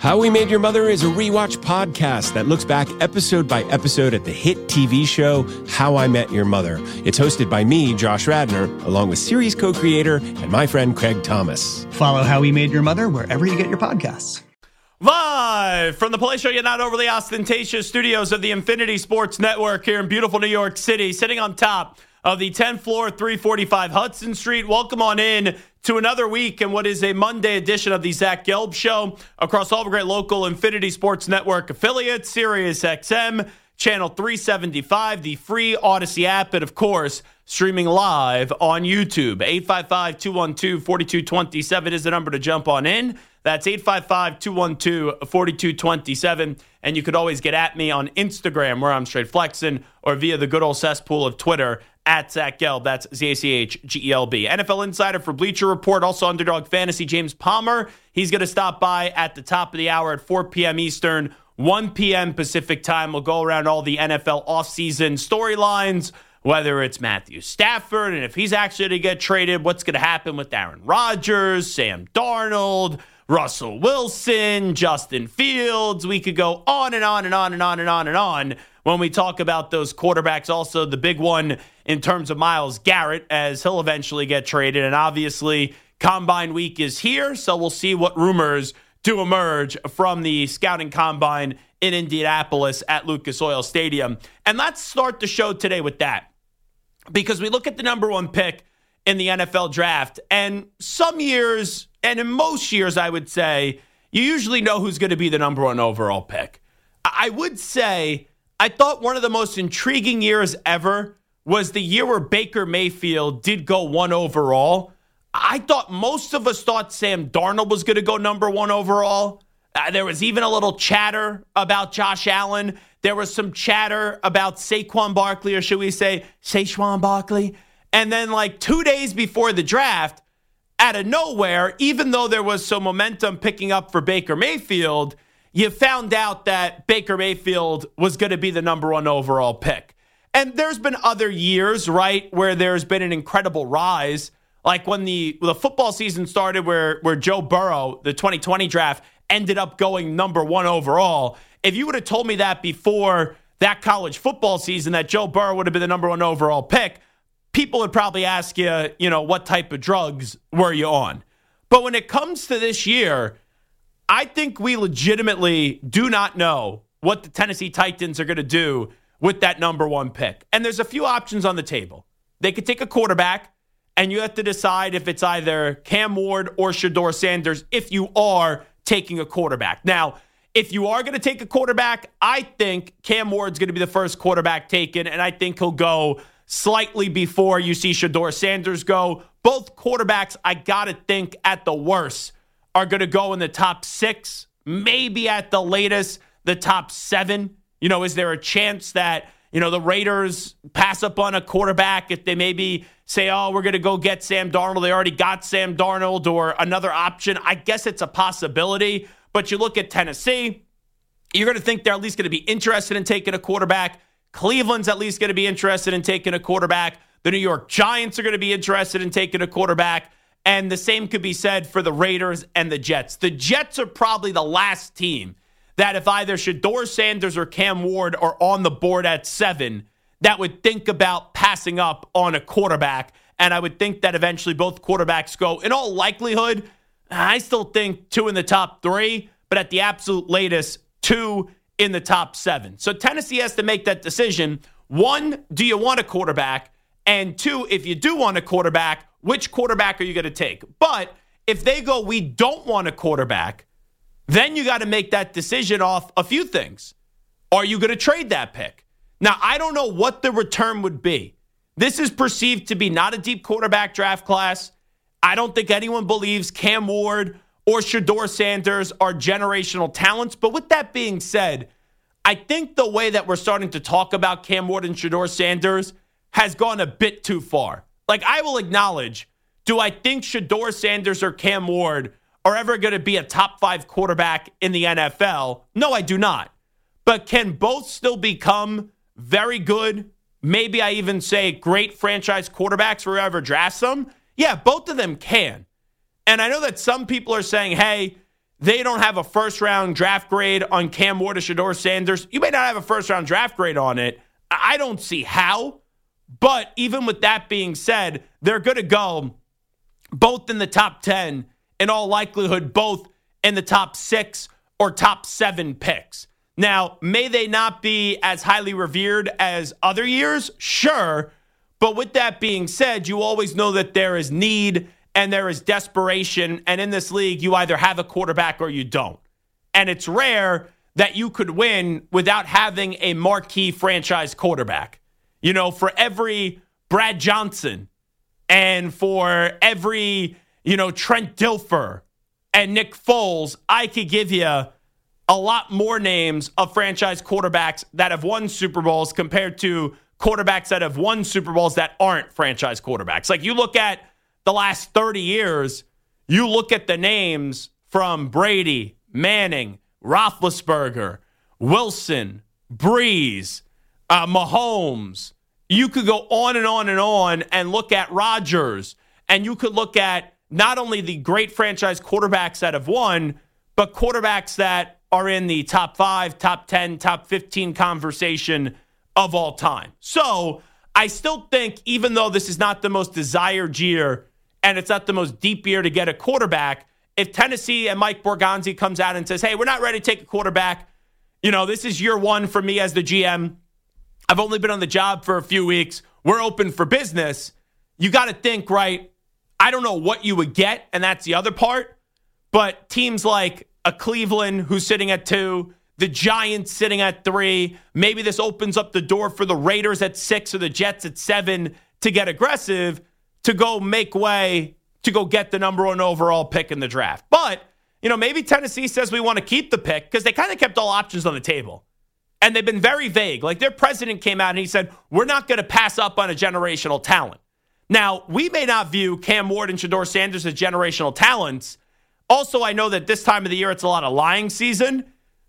How We Made Your Mother is a rewatch podcast that looks back episode by episode at the hit TV show How I Met Your Mother. It's hosted by me, Josh Radnor, along with series co-creator and my friend Craig Thomas. Follow How We Made Your Mother wherever you get your podcasts. Live from the Play Show, yet not overly ostentatious studios of the Infinity Sports Network here in beautiful New York City, sitting on top of the 10th floor, 345 Hudson Street. Welcome on in to another week and what is a Monday edition of the Zach Gelb Show across all the great local Infinity Sports Network affiliates, Sirius XM, Channel 375, the free Odyssey app, and of course, streaming live on YouTube. 855-212-4227 is the number to jump on in. That's 855-212-4227. And you could always get at me on Instagram, where I'm straight flexing, or via the good old cesspool of Twitter, at Zach Gelb. That's ZACHGELB. NFL Insider for Bleacher Report, also Underdog Fantasy, James Palmer. He's going to stop by at the top of the hour at 4 p.m. Eastern, 1 p.m. Pacific time. We'll go around all the NFL offseason storylines, whether it's Matthew Stafford and if he's actually going to get traded, what's going to happen with Aaron Rodgers, Sam Darnold, Russell Wilson, Justin Fields. We could go on and on and on and on and on and on when we talk about those quarterbacks. Also, the big one in terms of Myles Garrett, as he'll eventually get traded. And obviously, Combine Week is here, so we'll see what rumors do emerge from the scouting combine in Indianapolis at Lucas Oil Stadium. And let's start the show today with that, because we look at the number one pick in the NFL draft, and some years, and in most years, I would say, you usually know who's going to be the number one overall pick. I would say I thought one of the most intriguing years ever was the year where Baker Mayfield did go one overall. I thought most of us thought Sam Darnold was going to go number one overall. There was even a little chatter about Josh Allen. There was some chatter about Saquon Barkley, or should we say Saquon Barkley? And then like 2 days before the draft, out of nowhere, even though there was some momentum picking up for Baker Mayfield, you found out that Baker Mayfield was going to be the number one overall pick. And there's been other years, right, where there's been an incredible rise, like when the football season started where Joe Burrow, the 2020 draft, ended up going number one overall. If you would have told me that before that college football season, that Joe Burrow would have been the number one overall pick, people would probably ask you, what type of drugs were you on? But when it comes to this year, I think we legitimately do not know what the Tennessee Titans are going to do with that number one pick. And there's a few options on the table. They could take a quarterback, and you have to decide if it's either Cam Ward or Shedeur Sanders if you are taking a quarterback. Now, if you are going to take a quarterback, I think Cam Ward's going to be the first quarterback taken, and I think he'll go slightly before you see Shedeur Sanders go. Both quarterbacks, I got to think, at the worst, are going to go in the top 6, maybe at the latest, the top 7. Is there a chance that, the Raiders pass up on a quarterback if they maybe say, oh, we're going to go get Sam Darnold? They already got Sam Darnold, or another option. I guess it's a possibility. But you look at Tennessee, you're going to think they're at least going to be interested in taking a quarterback. Cleveland's at least going to be interested in taking a quarterback. The New York Giants are going to be interested in taking a quarterback. And the same could be said for the Raiders and the Jets. The Jets are probably the last team that if either Shedeur Sanders or Cam Ward are on the board at 7, that would think about passing up on a quarterback. And I would think that eventually both quarterbacks go. In all likelihood, I still think 2 in the top 3, but at the absolute latest, 2 in the top 7. So Tennessee has to make that decision. 1, do you want a quarterback? And 2, if you do want a quarterback, which quarterback are you going to take? But if they go, we don't want a quarterback, then you got to make that decision off a few things. Are you going to trade that pick? Now, I don't know what the return would be. This is perceived to be not a deep quarterback draft class. I don't think anyone believes Cam Ward or Shedeur Sanders are generational talents. But with that being said, I think the way that we're starting to talk about Cam Ward and Shedeur Sanders has gone a bit too far. Like, I will acknowledge, do I think Shedeur Sanders or Cam Ward are ever going to be a top 5 quarterback in the NFL? No, I do not. But can both still become very good, maybe I even say great franchise quarterbacks for whoever drafts them? Yeah, both of them can. And I know that some people are saying, hey, they don't have a first-round draft grade on Cam Ward or Shedeur Sanders. You may not have a first-round draft grade on it. I don't see how. But even with that being said, they're going to go both in the top 10, in all likelihood, both in the top 6 or top 7 picks. Now, may they not be as highly revered as other years? Sure. But with that being said, you always know that there is need and there is desperation. And in this league, you either have a quarterback or you don't. And it's rare that you could win without having a marquee franchise quarterback. You know, for every Brad Johnson and for every, Trent Dilfer and Nick Foles, I could give you a lot more names of franchise quarterbacks that have won Super Bowls compared to quarterbacks that have won Super Bowls that aren't franchise quarterbacks. Like, you look at the last 30 years, you look at the names from Brady, Manning, Roethlisberger, Wilson, Breeze, Mahomes. You could go on and on and on and look at Rodgers, and you could look at not only the great franchise quarterbacks that have won, but quarterbacks that are in the top 5, top 10, top 15 conversation of all time. So I still think, even though this is not the most desired year and it's not the most deep year to get a quarterback, if Tennessee and Mike Borgonzi comes out and says, hey, we're not ready to take a quarterback, this is year one for me as the GM. I've only been on the job for a few weeks. We're open for business. You got to think, right? I don't know what you would get, and that's the other part. But teams like a Cleveland who's sitting at 2, the Giants sitting at 3, maybe this opens up the door for the Raiders at 6 or the Jets at 7 to get aggressive, to go make way, to go get the number 1 overall pick in the draft. But, maybe Tennessee says we want to keep the pick because they kind of kept all options on the table. And they've been very vague. Like, their president came out and he said, we're not going to pass up on a generational talent. Now, we may not view Cam Ward and Shedeur Sanders as generational talents. Also, I know that this time of the year, it's a lot of lying season.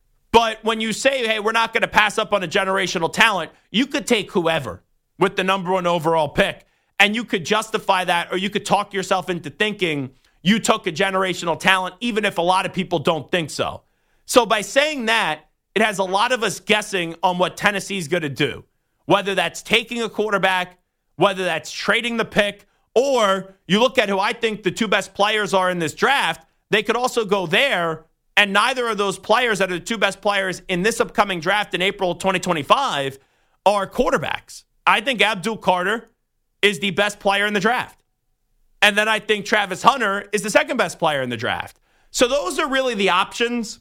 But when you say, hey, we're not going to pass up on a generational talent, you could take whoever with the number 1 overall pick. And you could justify that, or you could talk yourself into thinking you took a generational talent, even if a lot of people don't think so. So by saying that, it has a lot of us guessing on what Tennessee's going to do, whether that's taking a quarterback, whether that's trading the pick, or you look at who I think the 2 best players are in this draft. They could also go there, and neither of those players that are the 2 best players in this upcoming draft in April 2025 are quarterbacks. I think Abdul Carter is the best player in the draft. And then I think Travis Hunter is the 2nd best player in the draft. So those are really the options.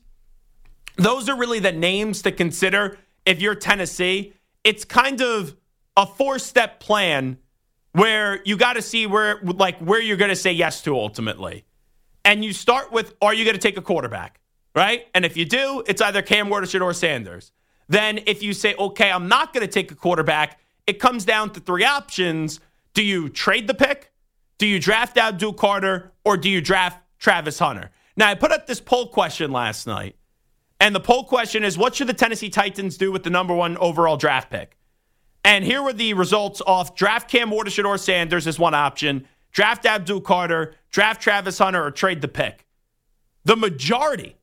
Those are really the names to consider if you're Tennessee. It's kind of a 4-step plan where you got to see where you're going to say yes to ultimately. And you start with, are you going to take a quarterback, right? And if you do, it's either Cam Ward or Shedeur Sanders. Then if you say, okay, I'm not going to take a quarterback, it comes down to 3 options. Do you trade the pick? Do you draft Abdul Carter? Or do you draft Travis Hunter? Now, I put up this poll question last night. And the poll question is, what should the Tennessee Titans do with the number 1 overall draft pick? And here were the results off draft Cam Ward or Shedeur Sanders is one option, draft Abdul Carter, draft Travis Hunter, or trade the pick. The majority,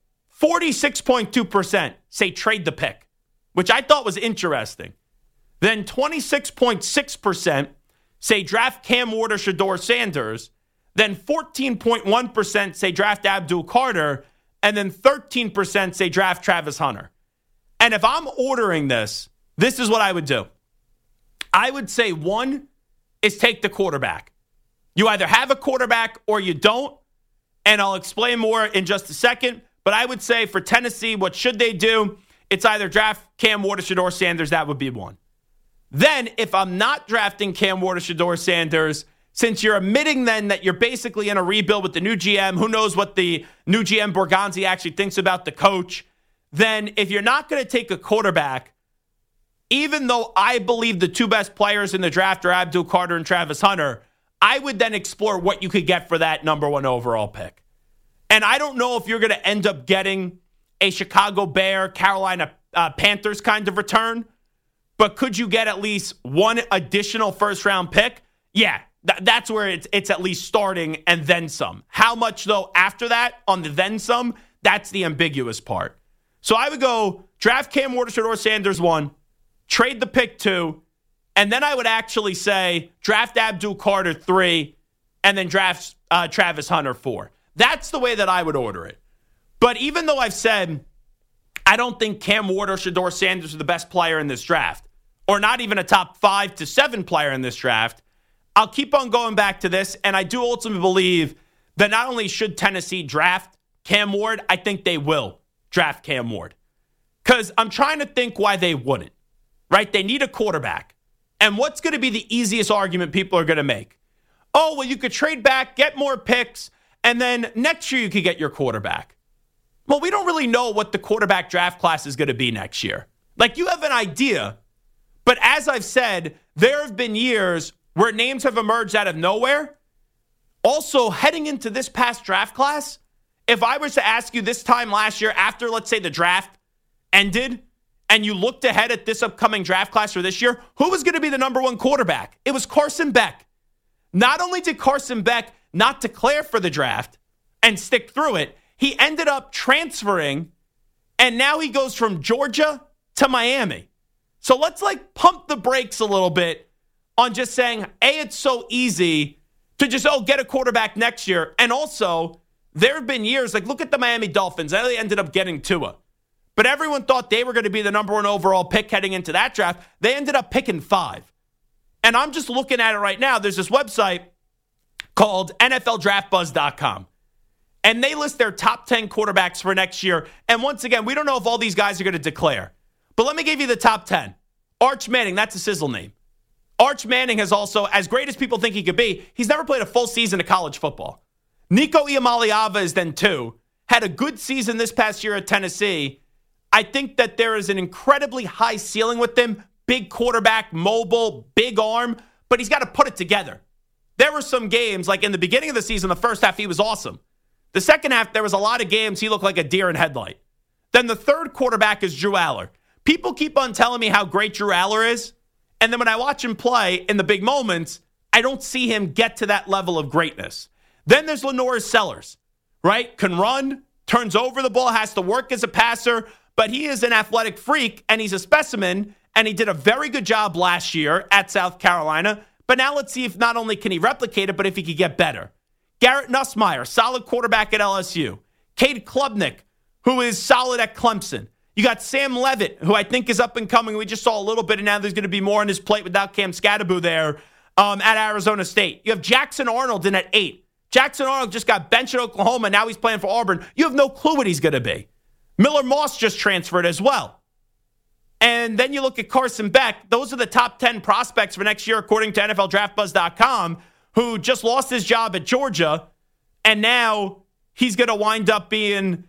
46.2%, say trade the pick, which I thought was interesting. Then 26.6% say draft Cam Ward or Shedeur Sanders. Then 14.1% say draft Abdul Carter. And then 13% say draft Travis Hunter. And if I'm ordering this is what I would do. I would say 1 is take the quarterback. You either have a quarterback or you don't. And I'll explain more in just a second. But I would say for Tennessee, what should they do? It's either draft Cam Ward or Shedeur Sanders. That would be 1. Then if I'm not drafting Cam Ward or Shedeur Sanders, since you're admitting then that you're basically in a rebuild with the new GM, who knows what the new GM Borgonzi actually thinks about the coach, then if you're not going to take a quarterback, even though I believe the 2 best players in the draft are Abdul Carter and Travis Hunter, I would then explore what you could get for that number 1 overall pick. And I don't know if you're going to end up getting a Chicago Bear, Carolina Panthers kind of return, but could you get at least 1 additional first-round pick? Yeah. That's where it's at least starting and then some. How much, though, after that on the then some, That's the ambiguous part. So I would go draft Cam Ward or Shedeur Sanders 1, trade the pick 2, and then I would actually say draft Abdul Carter 3, and then draft Travis Hunter 4. That's the way that I would order it. But even though I've said I don't think Cam Ward or Shedeur Sanders are the best player in this draft, or not even a top 5 to 7 player in this draft, I'll keep on going back to this, and I do ultimately believe that not only should Tennessee draft Cam Ward, I think they will draft Cam Ward. Because I'm trying to think why they wouldn't, right? They need a quarterback. And what's going to be the easiest argument people are going to make? Oh, well, you could trade back, get more picks, and then next year you could get your quarterback. Well, we don't really know what the quarterback draft class is going to be next year. Like, you have an idea, but as I've said, there have been years where names have emerged out of nowhere. Also, heading into this past draft class, if I was to ask you this time last year after, let's say, the draft ended, and you looked ahead at this upcoming draft class for this year, who was going to be the number 1 quarterback? It was Carson Beck. Not only did Carson Beck not declare for the draft and stick through it, he ended up transferring, and now he goes from Georgia to Miami. So let's pump the brakes a little bit on just saying, it's so easy to just, get a quarterback next year. And also, there have been years, look at the Miami Dolphins. They ended up getting Tua. But everyone thought they were going to be the number 1 overall pick heading into that draft. They ended up picking 5. And I'm just looking at it right now. There's this website called NFLDraftBuzz.com. And they list their top 10 quarterbacks for next year. And once again, we don't know if all these guys are going to declare. But let me give you the top 10. Arch Manning, that's a sizzle name. Arch Manning has also, as great as people think he could be, he's never played a full season of college football. Nico Iamaleava is then 2. Had a good season this past year at Tennessee. I think that there is an incredibly high ceiling with him. Big quarterback, mobile, big arm. But he's got to put it together. There were some games, like in the beginning of the season, the first half, he was awesome. The second half, there was a lot of games he looked like a deer in headlight. Then the third quarterback is Drew Aller. People keep on telling me how great Drew Aller is. And then when I watch him play in the big moments, I don't see him get to that level of greatness. Then there's LaNorris Sellers, right? Can run, turns over the ball, has to work as a passer, but he is an athletic freak, and he's a specimen, and he did a very good job last year at South Carolina. But now let's see if not only can he replicate it, but if he could get better. Garrett Nussmeier, solid quarterback at LSU. Cade Klubnik, who is solid at Clemson. You got Sam Levitt, who I think is up and coming. We just saw a little bit, and now there's going to be more on his plate without Cam Skattebo there at Arizona State. You have Jackson Arnold in at 8. Jackson Arnold just got benched at Oklahoma. Now he's playing for Auburn. You have no clue what he's going to be. Miller Moss just transferred as well. And then you look at Carson Beck. Those are the top 10 prospects for next year, according to NFLDraftBuzz.com, who just lost his job at Georgia, and now he's going to wind up being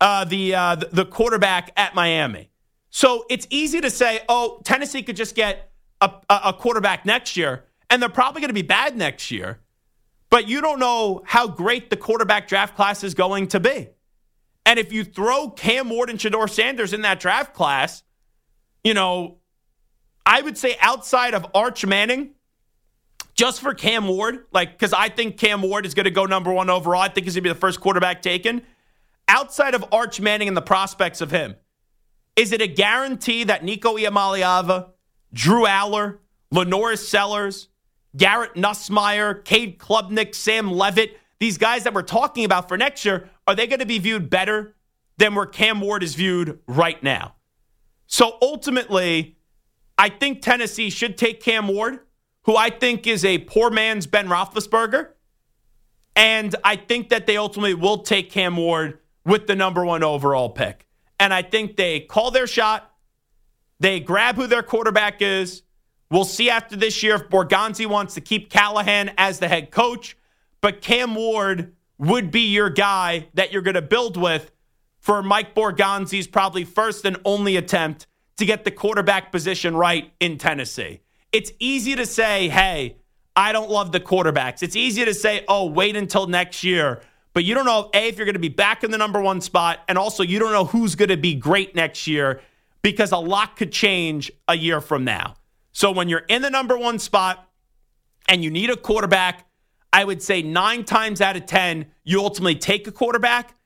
the quarterback at Miami. So it's easy to say, Tennessee could just get a quarterback next year, and they're probably going to be bad next year. But you don't know how great the quarterback draft class is going to be. And if you throw Cam Ward and Shedeur Sanders in that draft class, I would say outside of Arch Manning, just for Cam Ward, because I think Cam Ward is going to go number 1 overall. I think he's going to be the first quarterback taken. Outside of Arch Manning and the prospects of him, is it a guarantee that Nico Iamaleava, Drew Aller, LaNorris Sellers, Garrett Nussmeier, Cade Klubnik, Sam Levitt, these guys that we're talking about for next year, are they going to be viewed better than where Cam Ward is viewed right now? So ultimately, I think Tennessee should take Cam Ward, who I think is a poor man's Ben Roethlisberger. And I think that they ultimately will take Cam Ward with the number 1 overall pick. And I think they call their shot. They grab who their quarterback is. We'll see after this year if Borgonzi wants to keep Callahan as the head coach. But Cam Ward would be your guy that you're going to build with for Mike Borgonzi's probably first and only attempt to get the quarterback position right in Tennessee. It's easy to say, hey, I don't love the quarterbacks. It's easy to say, wait until next year. But you don't know, A, if you're going to be back in the number 1 spot, and also you don't know who's going to be great next year because a lot could change a year from now. So when you're in the number 1 spot and you need a quarterback, I would say 9 times out of 10, you ultimately take a quarterback.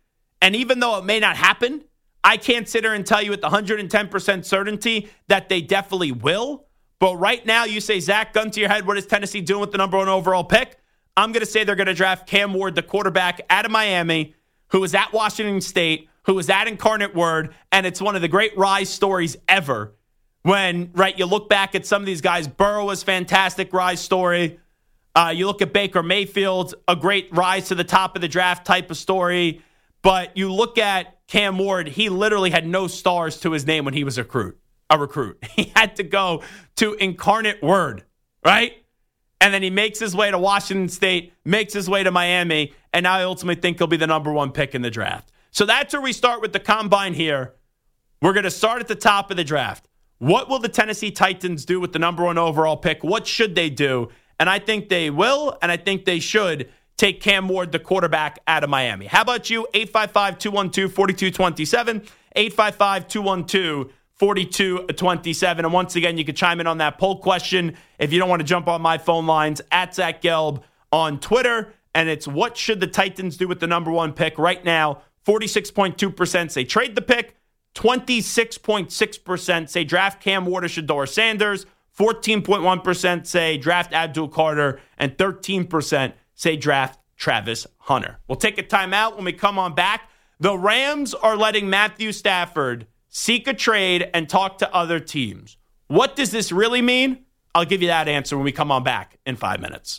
And even though it may not happen, I can't sit here and tell you with 110% certainty that they definitely will. But right now, you say, Zach, gun to your head, what is Tennessee doing with the number 1 overall pick? I'm going to say they're going to draft Cam Ward, the quarterback out of Miami, who was at Washington State, who was at Incarnate Word, and it's one of the great rise stories ever. When, right, you look back at some of these guys, Burrow was fantastic rise story. You look at Baker Mayfield, a great rise to the top of the draft type of story. But you look at Cam Ward, he literally had no stars to his name when he was a recruit. He had to go to Incarnate Word, right? And then he makes his way to Washington State, makes his way to Miami, and now I ultimately think he'll be the number 1 pick in the draft. So that's where we start with the combine here. We're going to start at the top of the draft. What will the Tennessee Titans do with the number 1 overall pick? What should they do? And I think they will, and I think they should take Cam Ward, the quarterback, out of Miami. How about you? 855-212-4227, 855-212-4227. And once again, you can chime in on that poll question if you don't want to jump on my phone lines, at Zach Gelb on Twitter. And it's, what should the Titans do with the number 1 pick? Right now, 46.2% say trade the pick. 26.6% say draft Cam Ward or Shedeur Sanders. 14.1% say draft Abdul Carter. And 13% say draft Travis Hunter. We'll take a timeout. When we come on back, the Rams are letting Matthew Stafford seek a trade and talk to other teams. What does this really mean? I'll give you that answer when we come on back in 5 minutes.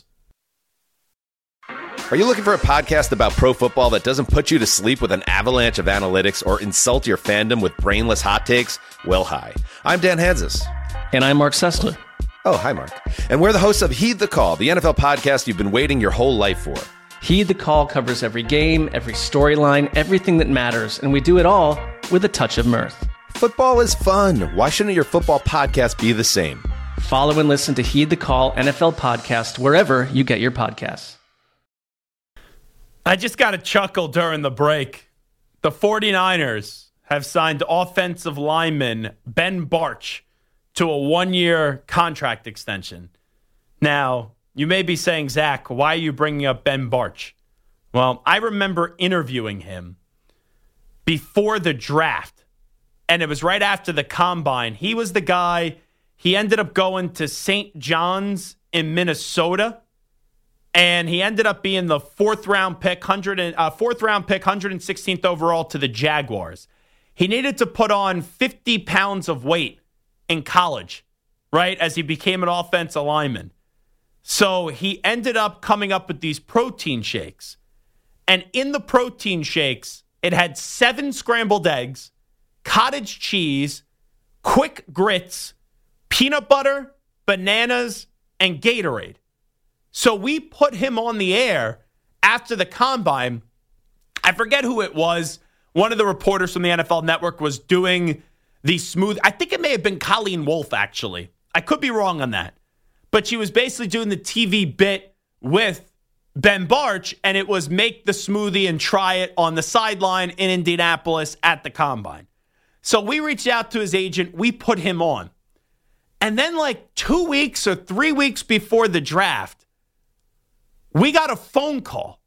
Are you looking for a podcast about pro football that doesn't put you to sleep with an avalanche of analytics or insult your fandom with brainless hot takes? Well, hi. I'm Dan Hanzus. And I'm Mark Sessler. Oh, hi, Mark. And we're the hosts of Heed the Call, the NFL podcast you've been waiting your whole life for. Heed the Call covers every game, every storyline, everything that matters, and we do it all with a touch of mirth. Football is fun. Why shouldn't your football podcast be the same? Follow and listen to Heed the Call NFL podcast wherever you get your podcasts. I just got a chuckle during the break. The 49ers have signed offensive lineman Ben Bartch to a 1-year contract extension. Now, you may be saying, Zach, why are you bringing up Ben Bartch? Well, I remember interviewing him before the draft, and it was right after the combine. He was the guy, he ended up going to St. John's in Minnesota, and he ended up being the fourth round pick, 116th overall to the Jaguars. He needed to put on 50 pounds of weight in college, right, as he became an offensive lineman. So he ended up coming up with these protein shakes. And in the protein shakes, it had 7 scrambled eggs, cottage cheese, quick grits, peanut butter, bananas, and Gatorade. So we put him on the air after the combine. I forget who it was. One of the reporters from the NFL Network was doing the smooth. I think it may have been Colleen Wolfe, actually. I could be wrong on that. But she was basically doing the TV bit with Ben Bartch, and it was make the smoothie and try it on the sideline in Indianapolis at the combine. So we reached out to his agent. We put him on. And then like 2 weeks or 3 weeks before the draft, we got a phone call.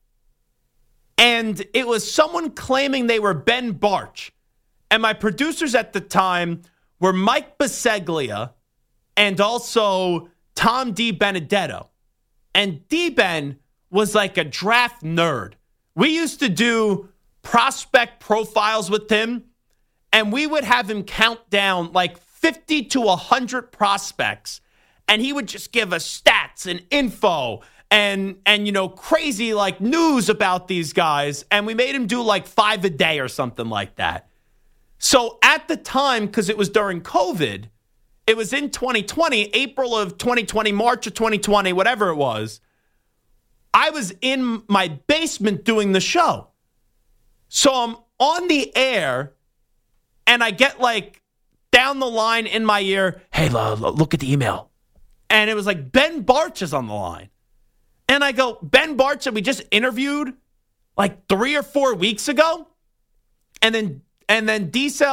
And it was someone claiming they were Ben Bartch. And my producers at the time were Mike Biseglia and also Tom DiBenedetto. And D-Ben was like a draft nerd. We used to do prospect profiles with him, and we would have him count down like 50 to 100 prospects, and he would just give us stats and info and you know, crazy like news about these guys, and we made him do like 5 a day or something like that. So at the time, because it was during COVID, it was in 2020, April of 2020, March of 2020, whatever it was, I was in my basement doing the show. So I'm on the air, and I get like down the line in my ear, hey, look at the email. And it was like, Ben Bartch is on the line. And I go, Ben Bartch that we just interviewed like 3 or 4 weeks ago? And then D-Ben,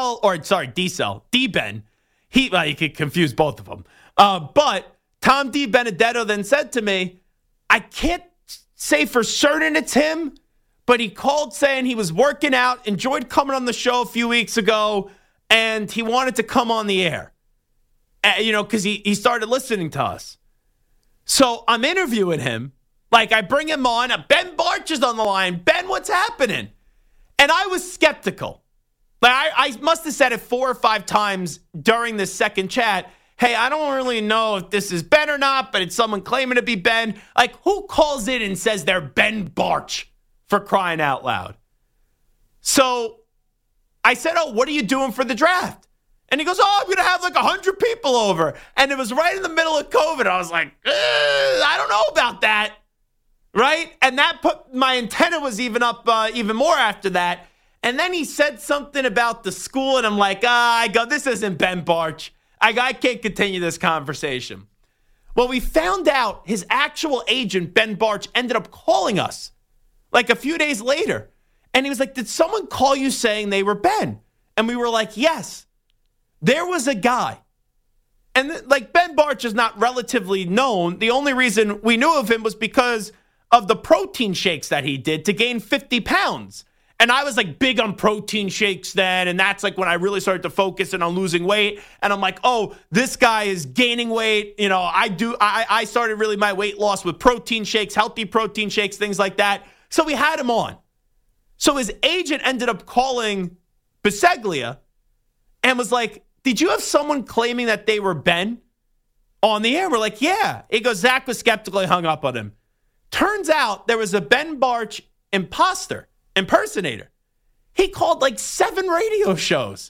you could confuse both of them. But Tom DiBenedetto then said to me, I can't say for certain it's him, but he called saying he was working out, enjoyed coming on the show a few weeks ago, and he wanted to come on the air, because he started listening to us. So I'm interviewing him. Like, I bring him on. Ben Bartch is on the line. Ben, what's happening? And I was skeptical. Like, I must have said it 4 or 5 times during this second chat. Hey, I don't really know if this is Ben or not, but it's someone claiming to be Ben. Like, who calls in and says they're Ben Bartch, for crying out loud? So I said, oh, what are you doing for the draft? And he goes, oh, I'm going to have like 100 people over. And it was right in the middle of COVID. I was like, I don't know about that. Right? And that put my antenna was even up even more after that. And then he said something about the school. And I'm like, this isn't Ben Bartch. I can't continue this conversation. Well, we found out his actual agent, Ben Bartch, ended up calling us like a few days later. And he was like, did someone call you saying they were Ben? And we were like, yes. There was a guy, and like Ben Bartch is not relatively known. The only reason we knew of him was because of the protein shakes that he did to gain 50 pounds. And I was like big on protein shakes then. And that's like when I really started to focus in on losing weight. And I'm like, oh, this guy is gaining weight. I started really my weight loss with protein shakes, healthy protein shakes, things like that. So we had him on. So his agent ended up calling Biseglia and was like, did you have someone claiming that they were Ben on the air? We're like, yeah. He goes, Zach was skeptical. He hung up on him. Turns out there was a Ben Bartch impersonator. He called like 7 radio shows.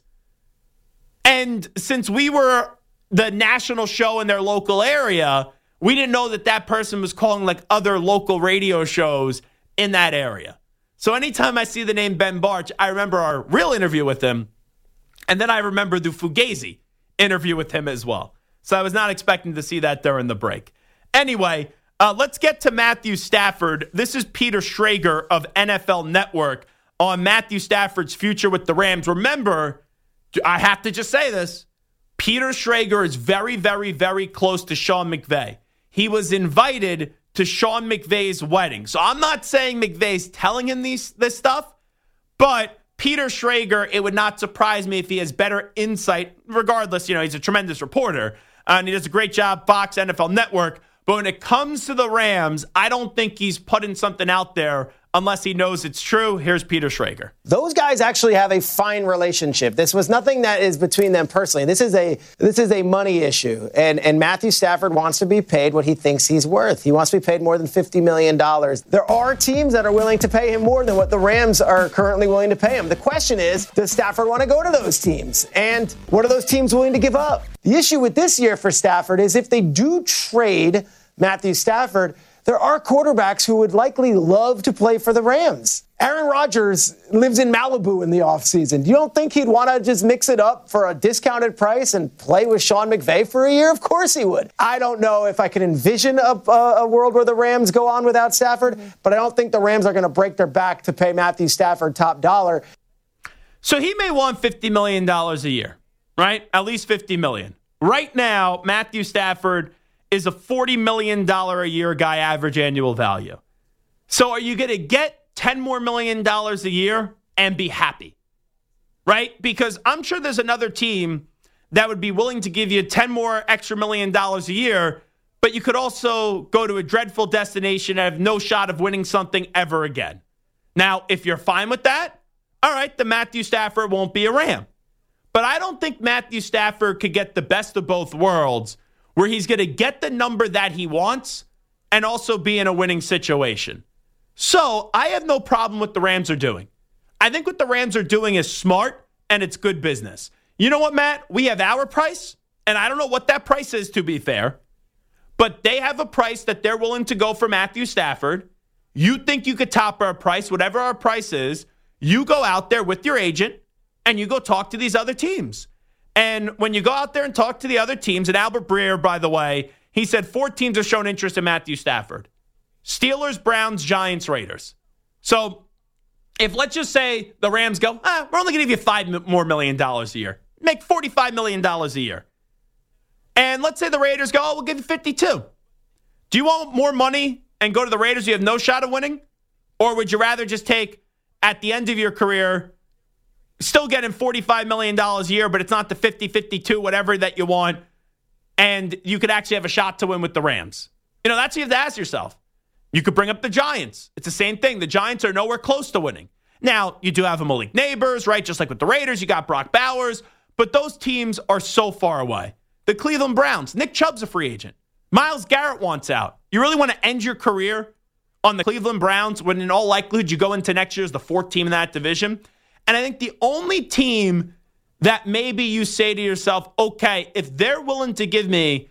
And since we were the national show in their local area, we didn't know that person was calling like other local radio shows in that area. So anytime I see the name Ben Bartch, I remember our real interview with him. And then I remember the Fugazi interview with him as well. So I was not expecting to see that during the break. Anyway, let's get to Matthew Stafford. This is Peter Schrager of NFL Network on Matthew Stafford's future with the Rams. Remember, I have to just say this. Peter Schrager is very, very, very close to Sean McVay. He was invited to Sean McVay's wedding. So I'm not saying McVay's telling him this stuff, but Peter Schrager, it would not surprise me if he has better insight. Regardless, he's a tremendous reporter, and he does a great job, Fox, NFL Network. But when it comes to the Rams, I don't think he's putting something out there unless he knows it's true. Here's Peter Schrager. Those guys actually have a fine relationship. This was nothing that is between them personally. This is a money issue. And Matthew Stafford wants to be paid what he thinks he's worth. He wants to be paid more than $50 million. There are teams that are willing to pay him more than what the Rams are currently willing to pay him. The question is, does Stafford want to go to those teams? And what are those teams willing to give up? The issue with this year for Stafford is if they do trade Matthew Stafford, there are quarterbacks who would likely love to play for the Rams. Aaron Rodgers lives in Malibu in the offseason. You don't think he'd want to just mix it up for a discounted price and play with Sean McVay for a year? Of course he would. I don't know if I can envision a world where the Rams go on without Stafford, but I don't think the Rams are going to break their back to pay Matthew Stafford top dollar. So he may want $50 million a year, right? At least $50 million. Right now, Matthew Stafford is a $40 million a year guy average annual value. So are you going to get $10 more million a year and be happy? Right? Because I'm sure there's another team that would be willing to give you 10 more extra $1 million a year, but you could also go to a dreadful destination and have no shot of winning something ever again. Now, if you're fine with that, all right, then Matthew Stafford won't be a Ram. But I don't think Matthew Stafford could get the best of both worlds, where he's going to get the number that he wants and also be in a winning situation. So I have no problem with what the Rams are doing. I think what the Rams are doing is smart and it's good business. You know what, Matt? We have our price, and I don't know what that price is, to be fair, but they have a price that they're willing to go for Matthew Stafford. You think you could top our price, whatever our price is. You go out there with your agent and you go talk to these other teams. And when you go out there and talk to the other teams, and Albert Breer, by the way, he said 4 teams have shown interest in Matthew Stafford. Steelers, Browns, Giants, Raiders. So if let's just say the Rams go, we're only going to give you $5 more million a year. Make $45 million a year. And let's say the Raiders go, we'll give you 52. Do you want more money and go to the Raiders? You have no shot of winning. Or would you rather just take, at the end of your career, still getting $45 million a year, but it's not the 50, 52, whatever that you want, and you could actually have a shot to win with the Rams? That's what you have to ask yourself. You could bring up the Giants. It's the same thing. The Giants are nowhere close to winning. Now, you do have a Malik Neighbors, right? Just like with the Raiders, you got Brock Bowers, but those teams are so far away. The Cleveland Browns, Nick Chubb's a free agent. Myles Garrett wants out. You really want to end your career on the Cleveland Browns when in all likelihood you go into next year as the fourth team in that division? And I think the only team that maybe you say to yourself, okay, if they're willing to give me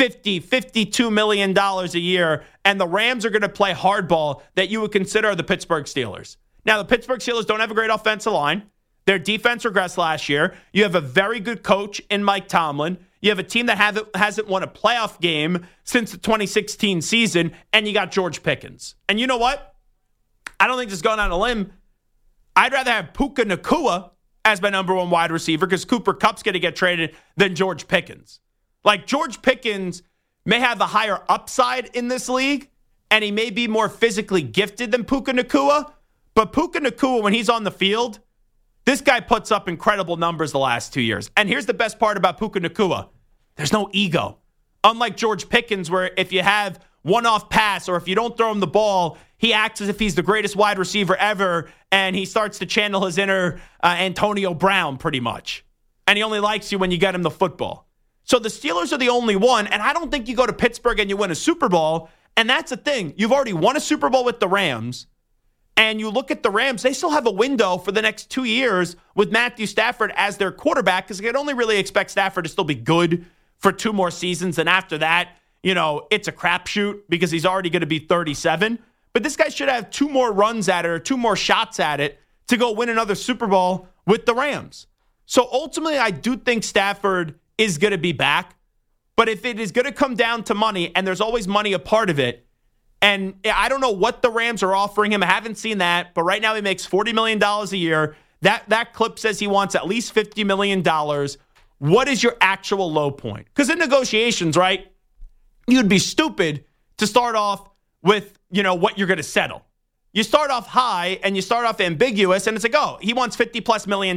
$52 million a year and the Rams are going to play hardball, that you would consider are the Pittsburgh Steelers. Now, the Pittsburgh Steelers don't have a great offensive line. Their defense regressed last year. You have a very good coach in Mike Tomlin. You have a team that hasn't won a playoff game since the 2016 season, and you got George Pickens. And you know what? I don't think this is going on a limb. I'd rather have Puka Nacua as my number one wide receiver because Cooper Kupp's going to get traded than George Pickens. Like, George Pickens may have the higher upside in this league, and he may be more physically gifted than Puka Nacua, but Puka Nacua, when he's on the field, this guy puts up incredible numbers the last 2 years. And here's the best part about Puka Nacua. There's no ego. Unlike George Pickens, where if you have one-off pass or if you don't throw him the ball, he acts as if he's the greatest wide receiver ever, and he starts to channel his inner Antonio Brown pretty much. And he only likes you when you get him the football. So the Steelers are the only one, and I don't think you go to Pittsburgh and you win a Super Bowl, and that's the thing. You've already won a Super Bowl with the Rams, and you look at the Rams, they still have a window for the next 2 years with Matthew Stafford as their quarterback because they can only really expect Stafford to still be good for 2 more seasons, and after that, it's a crapshoot because he's already going to be 37. But this guy should have 2 more runs at it or 2 more shots at it to go win another Super Bowl with the Rams. So ultimately, I do think Stafford is going to be back. But if it is going to come down to money, and there's always money a part of it, and I don't know what the Rams are offering him. I haven't seen that. But right now he makes $40 million a year. That clip says he wants at least $50 million. What is your actual low point? Because in negotiations, right, you'd be stupid to start off with, what you're going to settle. You start off high and you start off ambiguous, and it's like, oh, he wants $50+ million.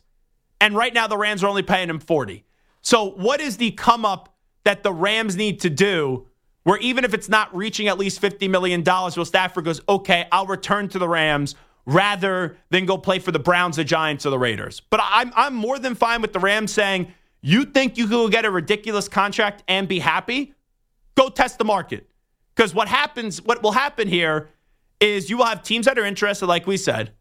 And right now the Rams are only paying him 40. So what is the come up that the Rams need to do where even if it's not reaching at least $50 million, well, Stafford goes, okay, I'll return to the Rams rather than go play for the Browns, the Giants, or the Raiders. But I'm more than fine with the Rams saying, you think you can get a ridiculous contract and be happy? Go test the market. Because what will happen here is you will have teams that are interested, like we said.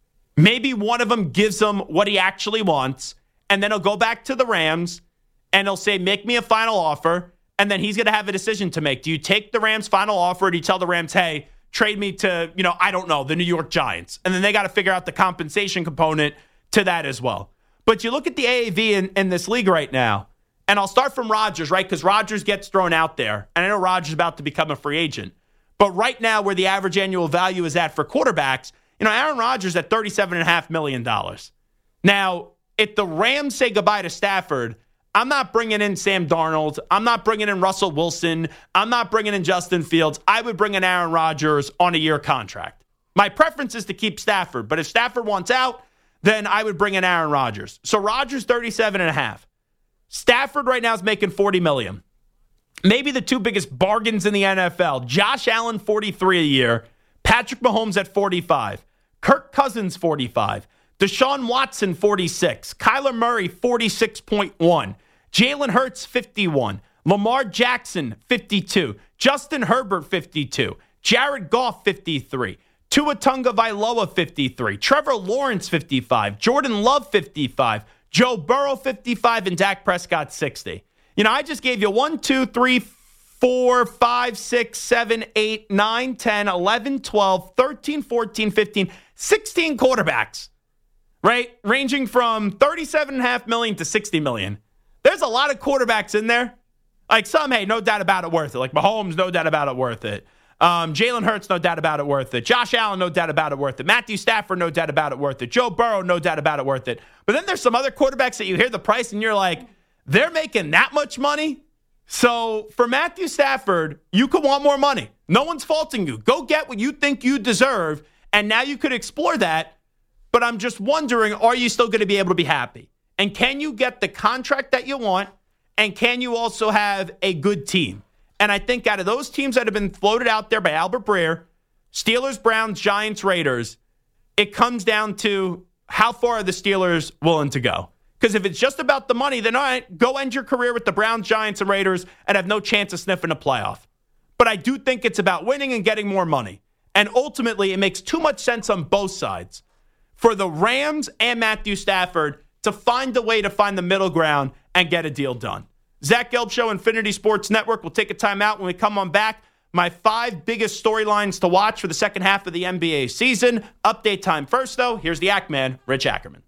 Maybe one of them gives him what he actually wants, and then he'll go back to the Rams, and he'll say, make me a final offer, and then he's going to have a decision to make. Do you take the Rams' final offer, or do you tell the Rams, hey, trade me to, I don't know, the New York Giants? And then they got to figure out the compensation component to that as well. But you look at the AAV in this league right now, and I'll start from Rodgers, right? Because Rodgers gets thrown out there. And I know Rodgers is about to become a free agent. But right now, where the average annual value is at for quarterbacks, Aaron Rodgers at $37.5 million. Now, if the Rams say goodbye to Stafford, I'm not bringing in Sam Darnold. I'm not bringing in Russell Wilson. I'm not bringing in Justin Fields. I would bring in Aaron Rodgers on a year contract. My preference is to keep Stafford. But if Stafford wants out, then I would bring in Aaron Rodgers. So Rodgers, $37.5. Stafford right now is making $40 million. Maybe the 2 biggest bargains in the NFL. Josh Allen, $43 a year. Patrick Mahomes at $45. Kirk Cousins, $45. Deshaun Watson, $46. Kyler Murray, $46.1. Jalen Hurts, $51. Lamar Jackson, $52. Justin Herbert, $52. Jared Goff, $53. Tua Tagovailoa, $53. Trevor Lawrence, $55. Jordan Love, $55. Joe Burrow, $55. And Dak Prescott, $60. I just gave you 1, 2, 3, 4, 5, 6, 7, 8, 9, 10, 11, 12, 13, 14, 15, 16 quarterbacks, right? Ranging from $37.5 million to $60 million. There's a lot of quarterbacks in there. Like some, hey, no doubt about it, worth it. Like Mahomes, no doubt about it, worth it. Jalen Hurts, no doubt about it, worth it. Josh Allen, no doubt about it, worth it. Matthew Stafford, no doubt about it, worth it. Joe Burrow, no doubt about it, worth it. But then there's some other quarterbacks that you hear the price and you're like, they're making that much money? So for Matthew Stafford, you could want more money. No one's faulting you. Go get what you think you deserve, and now you could explore that. But I'm just wondering, are you still going to be able to be happy? And can you get the contract that you want? And can you also have a good team? And I think out of those teams that have been floated out there by Albert Breer, Steelers, Browns, Giants, Raiders, it comes down to how far are the Steelers willing to go? Because if it's just about the money, then all right, go end your career with the Browns, Giants, and Raiders and have no chance of sniffing a playoff. But I do think it's about winning and getting more money. And ultimately, it makes too much sense on both sides for the Rams and Matthew Stafford to find a way to find the middle ground and get a deal done. Zach Gelb Show, Infinity Sports Network. We'll take a timeout. When we come on back, my 5 biggest storylines to watch for the second half of the NBA season. Update time first, though. Here's the Act Man, Rich Ackerman.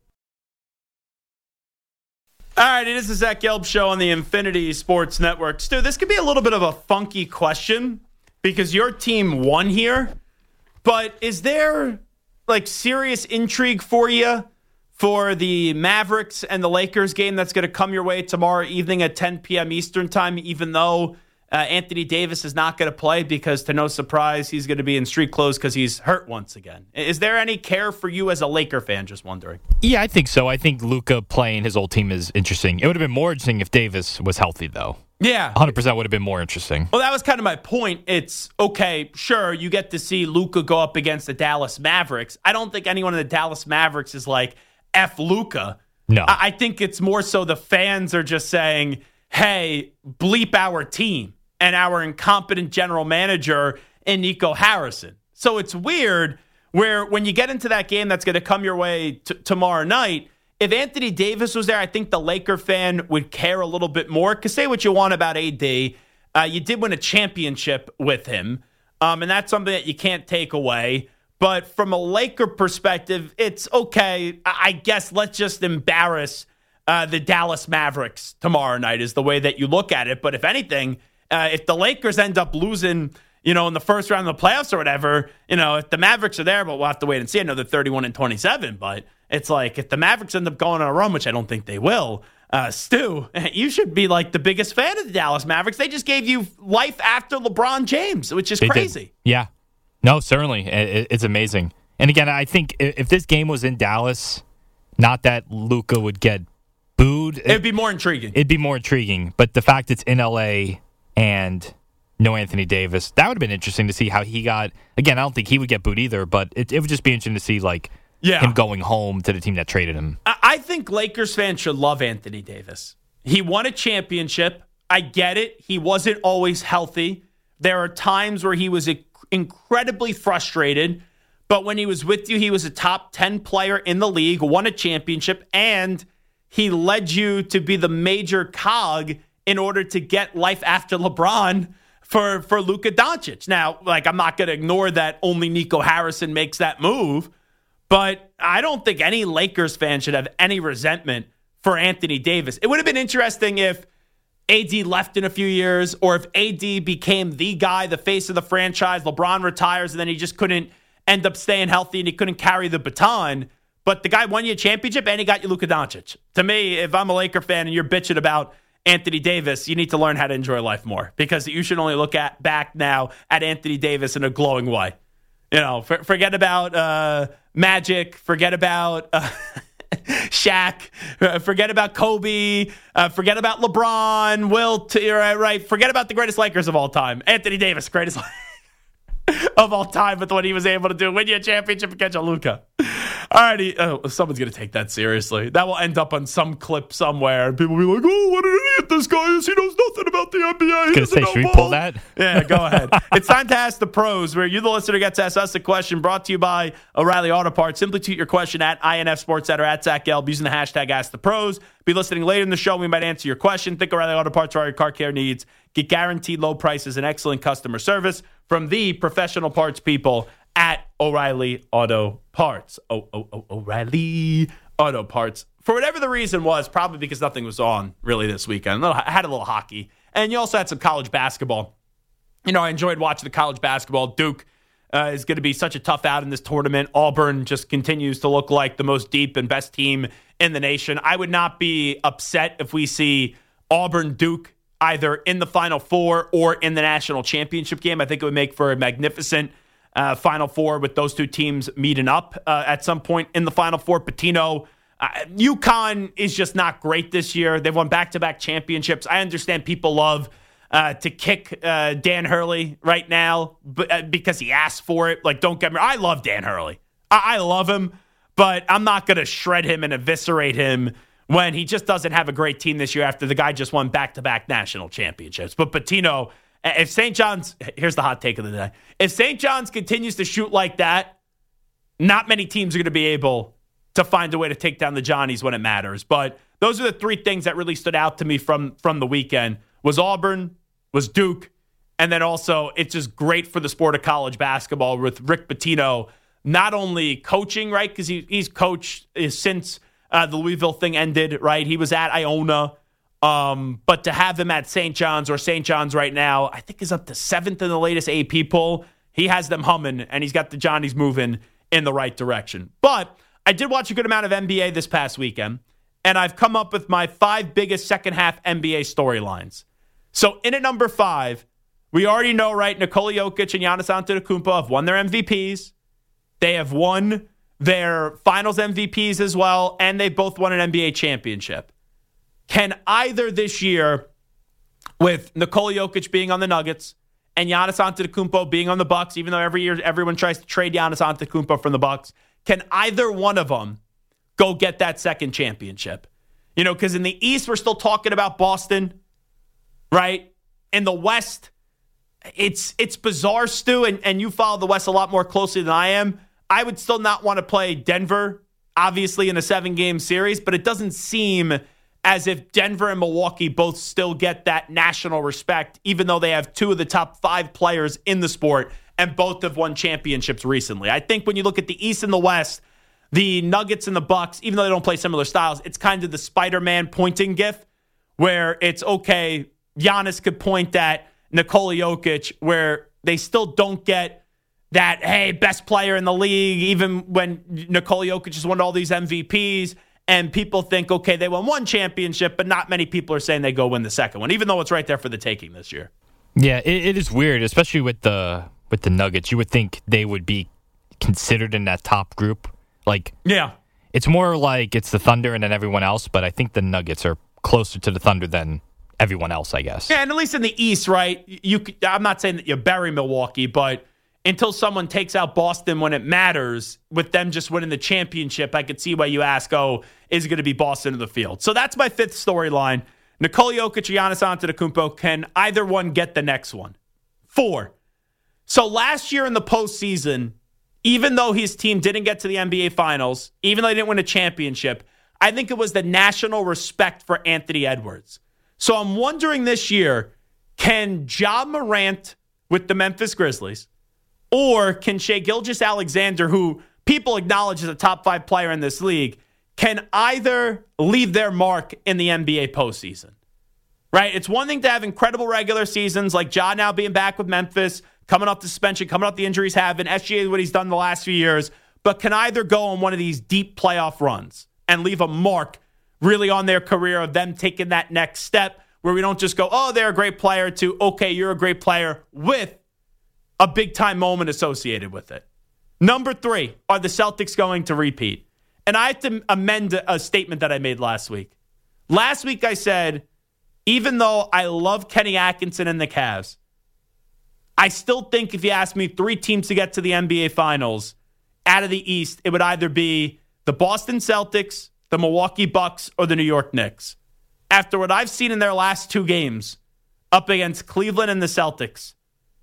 All right, it is the Zach Gelb Show on the Infinity Sports Network. Stu, this could be a little bit of a funky question because your team won here, but is there serious intrigue for you for the Mavericks and the Lakers game that's going to come your way tomorrow evening at 10 p.m. Eastern time, even though Anthony Davis is not going to play because, to no surprise, he's going to be in street clothes because he's hurt once again. Is there any care for you as a Laker fan, just wondering? Yeah, I think so. I think Luka playing his old team is interesting. It would have been more interesting if Davis was healthy, though. Yeah. 100% would have been more interesting. Well, that was kind of my point. It's, okay, sure, you get to see Luka go up against the Dallas Mavericks. I don't think anyone in the Dallas Mavericks is like, F Luka. No. I think it's more so the fans are just saying, hey, bleep our team and our incompetent general manager in Nico Harrison. So it's weird where when you get into that game that's going to come your way tomorrow night, if Anthony Davis was there, I think the Laker fan would care a little bit more. Because say what you want about AD, you did win a championship with him, and that's something that you can't take away. But from a Laker perspective, it's okay. I guess let's just embarrass the Dallas Mavericks tomorrow night is the way that you look at it. But if anything, if the Lakers end up losing, in the first round of the playoffs or whatever, if the Mavericks are there, but we'll have to wait and see. I know they're 31-27, but it's like if the Mavericks end up going on a run, which I don't think they will, Stu, you should be like the biggest fan of the Dallas Mavericks. They just gave you life after LeBron James, which is crazy. Did. Yeah. No, certainly. It's amazing. And again, I think if this game was in Dallas, not that Luka would get booed. It'd be more intriguing. It'd be more intriguing. But the fact it's in L.A. and no Anthony Davis, that would have been interesting to see how he got. Again, I don't think he would get booed either, but it would just be interesting to see him going home to the team that traded him. I think Lakers fans should love Anthony Davis. He won a championship. I get it. He wasn't always healthy. There are times where he was incredibly frustrated, but when he was with you, he was a top 10 player in the league, won a championship, and he led you to be the major cog in order to get life after LeBron for Luka Doncic. Now, I'm not going to ignore that only Nico Harrison makes that move, but I don't think any Lakers fan should have any resentment for Anthony Davis. It would have been interesting if AD left in a few years, or if AD became the guy, the face of the franchise, LeBron retires, and then he just couldn't end up staying healthy and he couldn't carry the baton. But the guy won you a championship and he got you Luka Doncic. To me, if I'm a Laker fan and you're bitching about Anthony Davis, you need to learn how to enjoy life more, because you should only look back now at Anthony Davis in a glowing way. Forget about Magic, forget about Shaq, forget about Kobe, forget about LeBron, Wilt, right? Forget about the greatest Lakers of all time. Anthony Davis, greatest of all time with what he was able to do. Win you a championship against Luka. Alrighty, someone's going to take that seriously. That will end up on some clip somewhere, and people will be like, oh, what an idiot this guy is. He knows nothing about the NBA. Should we pull that? Yeah, go ahead. It's time to ask the pros, where you, the listener, get to ask us a question, brought to you by O'Reilly Auto Parts. Simply tweet your question at INF Sports Center, at Zach Gelb, using the hashtag #AskThePros. Be listening later in the show. We might answer your question. Think O'Reilly Auto Parts for all your car care needs. Get guaranteed low prices and excellent customer service from the professional parts people at O'Reilly Auto Parts. O'Reilly Auto Parts. For whatever the reason was, probably because nothing was on really this weekend. I had a little hockey. And you also had some college basketball. I enjoyed watching the college basketball. Duke is going to be such a tough out in this tournament. Auburn just continues to look like the most deep and best team in the nation. I would not be upset if we see Auburn-Duke either in the Final Four or in the national championship game. I think it would make for a magnificent Final Four with those two teams meeting up at some point in the Final Four. Pitino, UConn is just not great this year. They've won back-to-back championships. I understand people love to kick Dan Hurley right now because he asked for it. Like, don't get me wrong, I love Dan Hurley. I love him, but I'm not going to shred him and eviscerate him when he just doesn't have a great team this year after the guy just won back-to-back national championships. But Pitino, if St. John's, here's the hot take of the day. If St. John's continues to shoot like that, not many teams are going to be able to find a way to take down the Johnnies when it matters. But those are the three things that really stood out to me from the weekend. Was Auburn, was Duke, and then also it's just great for the sport of college basketball with Rick Pitino not only coaching, right, because he's coached since the Louisville thing ended, right? He was at Iona. But to have him at St. John's, or St. John's right now, I think is up to 7th in the latest AP poll. He has them humming, and he's got the Johnnies moving in the right direction. But I did watch a good amount of NBA this past weekend, and I've come up with my 5 biggest second half NBA storylines. So in at number 5, we already know, right, Nikola Jokic and Giannis Antetokounmpo have won their MVPs. They have won their finals MVPs as well, and they both won an NBA championship. Can either this year, with Nikola Jokic being on the Nuggets and Giannis Antetokounmpo being on the Bucks, even though every year everyone tries to trade Giannis Antetokounmpo from the Bucks, can either one of them go get that second championship? You know, because in the East, we're still talking about Boston, right? In the West, it's bizarre, Stu, and you follow the West a lot more closely than I am. I would still not want to play Denver, obviously, in a 7-game series, but it doesn't seem as if Denver and Milwaukee both still get that national respect, even though they have 2 of the top 5 players in the sport, and both have won championships recently. I think when you look at the East and the West, the Nuggets and the Bucks, even though they don't play similar styles, it's kind of the Spider-Man pointing gif, where it's, okay, Giannis could point at Nikola Jokic, where they still don't get that, hey, best player in the league, even when Nikola Jokic has won all these MVPs, and people think, okay, they won one championship, but not many people are saying they go win the second one, even though it's right there for the taking this year. Yeah, it is weird, especially with the Nuggets. You would think they would be considered in that top group. Like, yeah, it's more like it's the Thunder and then everyone else, but I think the Nuggets are closer to the Thunder than everyone else, I guess. Yeah, and at least in the East, right, I'm not saying that you bury Milwaukee, but until someone takes out Boston when it matters, with them just winning the championship, I could see why you ask, oh, is it going to be Boston in the field? So that's my 5th storyline. Nikola Jokic or Giannis Antetokounmpo, can either one get the next one? 4. So last year in the postseason, even though his team didn't get to the NBA Finals, even though they didn't win a championship, I think it was the national respect for Anthony Edwards. So I'm wondering this year, can Ja Morant with the Memphis Grizzlies, or can Shai Gilgeous-Alexander, who people acknowledge as a top 5 player in this league, can either leave their mark in the NBA postseason? Right? It's one thing to have incredible regular seasons, like Ja now being back with Memphis, coming off the suspension, coming off the injuries having, SGA what he's done the last few years, but can either go on one of these deep playoff runs and leave a mark really on their career of them taking that next step where we don't just go, oh, they're a great player, to, okay, you're a great player with a big-time moment associated with it. Number 3, are the Celtics going to repeat? And I have to amend a statement that I made last week. Last week I said, even though I love Kenny Atkinson and the Cavs, I still think if you ask me 3 teams to get to the NBA Finals out of the East, it would either be the Boston Celtics, the Milwaukee Bucks, or the New York Knicks. After what I've seen in their last 2 games up against Cleveland and the Celtics,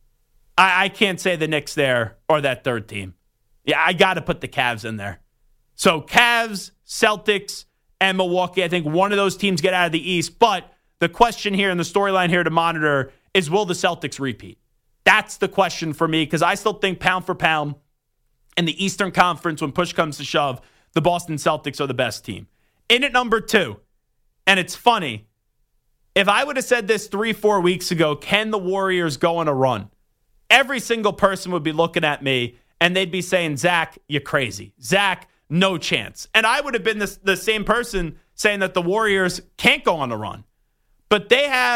I can't say the Knicks there or that 3rd team. Yeah, I got to put the Cavs in there. So Cavs, Celtics, and Milwaukee, I think one of those teams get out of the East. But the question here and the storyline here to monitor is, will the Celtics repeat? That's the question for me, because I still think pound for pound in the Eastern Conference, when push comes to shove, the Boston Celtics are the best team. In at number 2, and it's funny, if I would have said this 3-4 weeks ago, can the Warriors go on a run? Every single person would be looking at me and they'd be saying, Zach, you're crazy. Zach, no chance. And I would have been the same person saying that the Warriors can't go on a run. But they have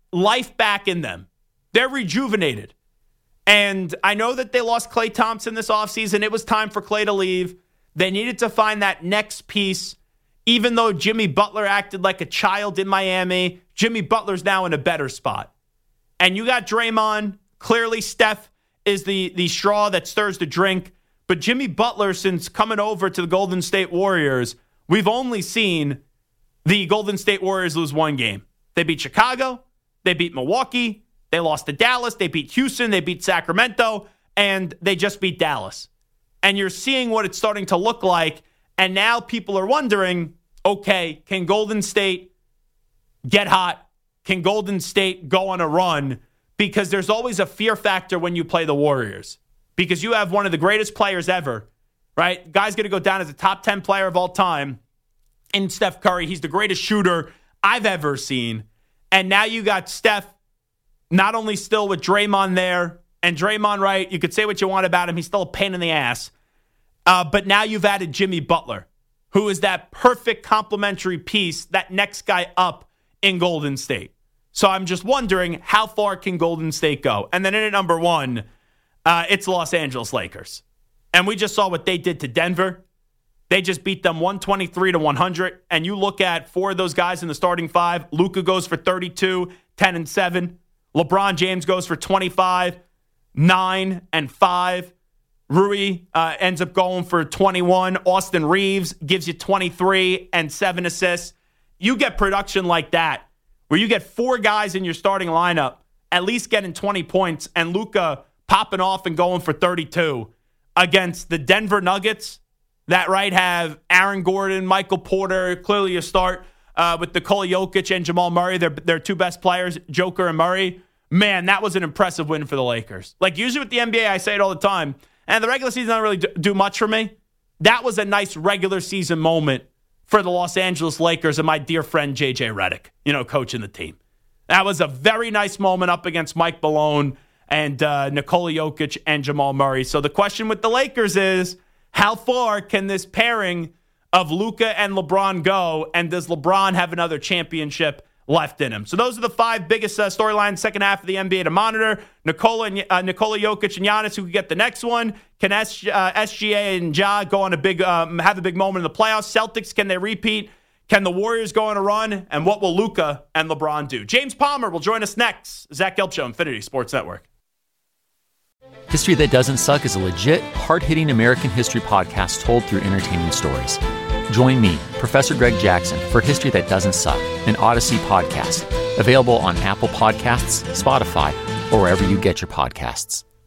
life back in them. They're rejuvenated. And I know that they lost Klay Thompson this offseason. It was time for Klay to leave. They needed to find that next piece. Even though Jimmy Butler acted like a child in Miami, Jimmy Butler's now in a better spot. And you got Draymond. Clearly, Steph is the straw that stirs the drink. But Jimmy Butler, since coming over to the Golden State Warriors, we've only seen the Golden State Warriors lose one game. They beat Chicago. They beat Milwaukee. They lost to Dallas. They beat Houston. They beat Sacramento. And they just beat Dallas. And you're seeing what it's starting to look like. And now people are wondering, okay, can Golden State get hot? Can Golden State go on a run? Because there's always a fear factor when you play the Warriors. Because you have one of the greatest players ever, right? Guy's going to go down as a top 10 player of all time in Steph Curry. He's the greatest shooter I've ever seen. And now you got Steph not only still with Draymond there, and Draymond, right, you could say what you want about him. He's still a pain in the ass. But now you've added Jimmy Butler, who is that perfect complementary piece, that next guy up in Golden State. So I'm just wondering, how far can Golden State go? And then in at number one, it's Los Angeles Lakers. And we just saw what they did to Denver. They just beat them 123-100. And you look at four of those guys in the starting five. Luka goes for 32, 10 and 7. LeBron James goes for 25, 9 and 5. Rui ends up going for 21. Austin Reeves gives you 23 and 7 assists. You get production like that, where you get four guys in your starting lineup at least getting 20 points, and Luka popping off and going for 32 against the Denver Nuggets that, right, have Aaron Gordon, Michael Porter, clearly a start with Nikola Jokic and Jamal Murray. They're two best players, Joker and Murray. Man, that was an impressive win for the Lakers. Like, usually with the NBA, I say it all the time, and the regular season doesn't really do much for me. That was a nice regular season moment for the Los Angeles Lakers and my dear friend J.J. Redick, coaching the team. That was a very nice moment up against Mike Malone and Nikola Jokic and Jamal Murray. So the question with the Lakers is, how far can this pairing of Luka and LeBron go, and does LeBron have another championship left in him? So those are the five biggest storylines second half of the NBA to monitor. Nikola Jokic and Giannis, who could get the next one. Can SGA and Ja go on have a big moment in the playoffs? Celtics, can they repeat? Can the Warriors go on a run? And what will Luka and LeBron do? James Palmer will join us next. Zach Gelb Show, Infinity Sports Network. History That Doesn't Suck is a legit, hard-hitting American history podcast told through entertaining stories. Join me, Professor Greg Jackson, for History That Doesn't Suck, an Odyssey podcast. Available on Apple Podcasts, Spotify, or wherever you get your podcasts.